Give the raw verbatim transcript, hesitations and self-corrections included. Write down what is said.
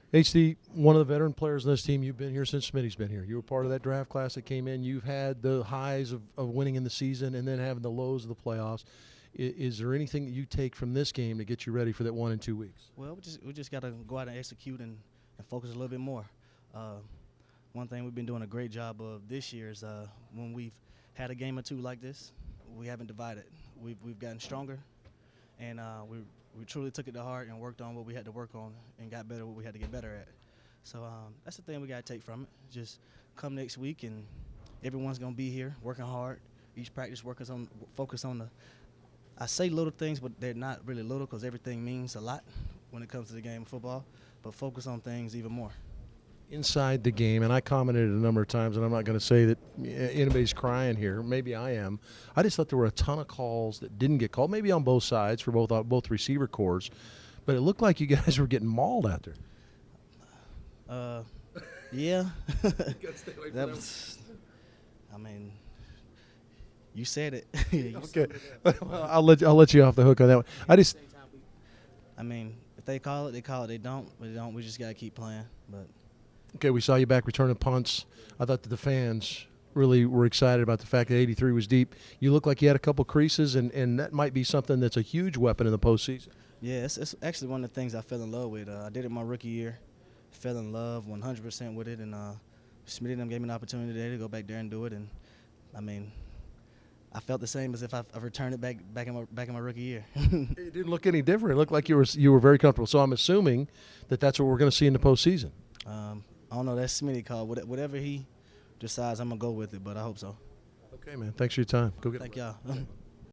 H D, one of the veteran players on this team, you've been here since Smitty's been here. You were part of that draft class that came in. You've had the highs of, of winning in the season and then having the lows of the playoffs. Is, is there anything that you take from this game to get you ready for that one in two weeks? Well, we just we just got to go out and execute and, and focus a little bit more. Uh, one thing we've been doing a great job of this year is uh, when we've had a game or two like this, we haven't divided. We've we've gotten stronger, and uh, we we truly took it to heart and worked on what we had to work on and got better what we had to get better at. So um, that's the thing we got to take from it. Just come next week and everyone's gonna be here working hard. Each practice working on focus on the. I say little things, but they're not really little because everything means a lot when it comes to the game of football. But focus on things even more. Inside the game, and I commented a number of times, and I'm not going to say that anybody's crying here. Maybe I am. I just thought there were a ton of calls that didn't get called, maybe on both sides for both both receiver cores, but it looked like you guys were getting mauled out there. Uh, yeah. that was, I mean, you said it. you Okay, said it. well, I'll let I'll let you off the hook on that one. I just, I mean, if they call it, they call it. They don't, they don't. We just gotta keep playing. But okay, we saw you back returning punts. I thought that the fans really were excited about the fact that eighty-three was deep. You look like you had a couple creases, and, and that might be something that's a huge weapon in the postseason. yeah, it's, it's actually one of the things I fell in love with. Uh, I did it my rookie year, fell in love one hundred percent with it, and uh, Smitty and them gave me an opportunity today to go back there and do it. And I mean, I felt the same as if I, I returned it back back in my back in my rookie year. It didn't look any different. It looked like you were you were very comfortable. So I'm assuming that that's what we're going to see in the postseason. um, I don't know. That's Smitty call. Whatever he decides, I'm gonna go with it. But I hope so. Okay, man. Thanks for your time. Go get. Thank y'all.